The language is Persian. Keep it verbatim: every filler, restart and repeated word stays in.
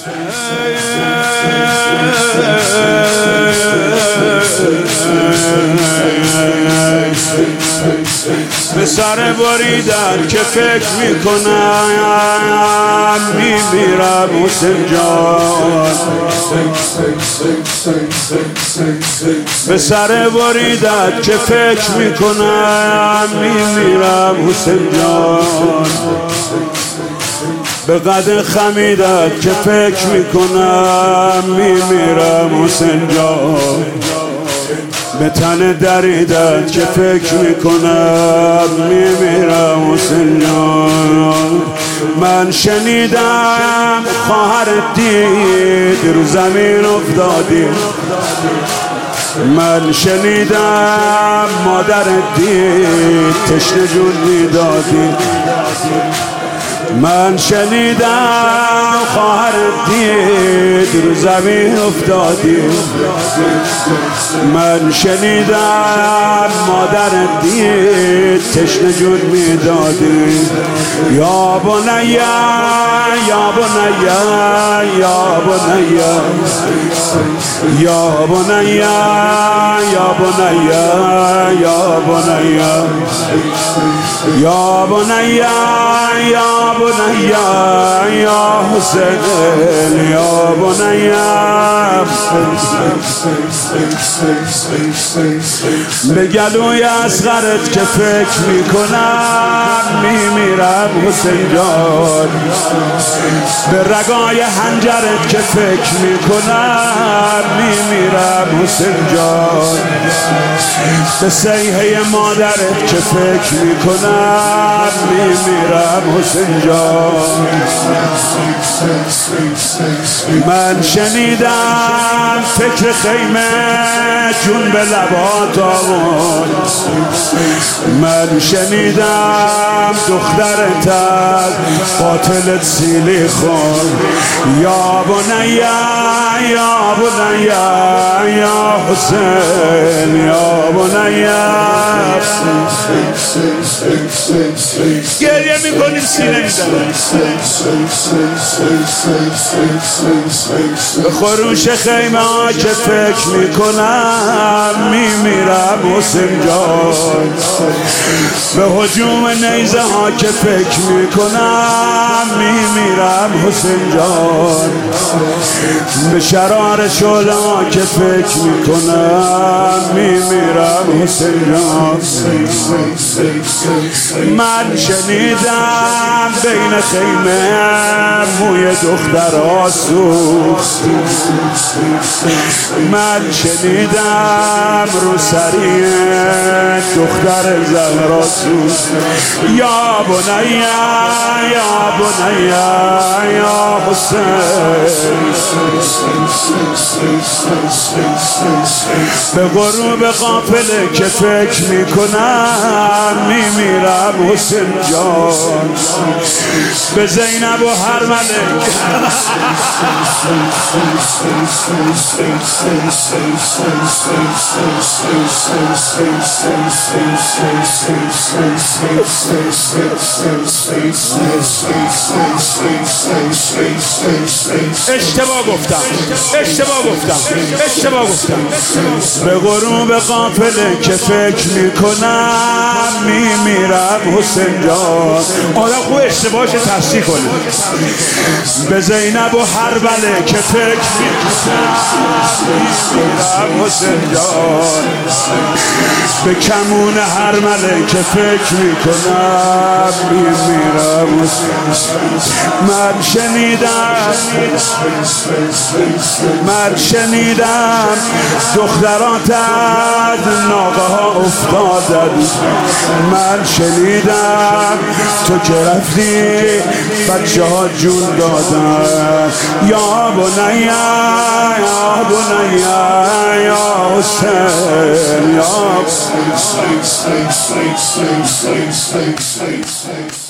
به سر بریدن که فکر میکنم میمیرم حسین جان. به سر بریدن که فکر میکنم میمیرم حسین جان. به قد خمیدت که فکر میکنم میمیرم حسین جان. به تن دریدت که فکر میکنم میمیرم حسین جان. من شنیدم خواهرت دید رو زمین افتادی. من شنیدم مادرت دید تشنه جون میدادی. من شنیدم خواهرت دید رو زمین افتادی. من شنیدم مادرت دید تشنه جون میدادی. یا بنیا یا بنیا یا بنیا یا بنیا یا بنیا یا بنیا یا بنیا یا بنیا یا حسین یا بنیا. به گلوی اصغرت که فکر میکنم میمیرم حسین جان. به رگای حنجرت که فکر میکنم میمیرم حسین جان. به صیحه مادرت که فکر میکنم میمیرم حسین جان. من شنیدم فکر خیمه جون به لبات آورد. من شنیدم دخترت از قاتلت سیلی خورد. یا بنیا یا بنیا یا حسین یا بنیا. گریه میکنیم سینه میزنیم. به خروش خیمه ها که فکر میکنم میمیرم حسین جان. به هجوم نیزه ها که فکر میکنم میمیرم حسین جان. به شرار شعله ها که فکر میکنم میمیرم حسین جان. من شنیدم بین خیمه موی دختر آسوخت. من شنیدم رو سری دختر زهرا سوخت. یا بنیا یا بنیا یا حسین. به غروب قافله که فکر میکنم میمیرم حسین جان. به زینب و هر ملک اشتباه گفتم اشتباه گفتم اشتباه گفتم. به غروب قافله که فکر میکنم میمیرم حسین جان. آدم خوب اشتباهش تصحیح کنه. به زینب و هر بله که فکر میکنم میمیرم حسین جان. به کمون هر مله که فکر میکنم میمیرم حسین. من شنیدم من شنیدم دخترات از ناقه ها افتادن. من شنیدم تو که رفتی بچه ها جون دادن. یا بنیا یا بنیا یا حسین یا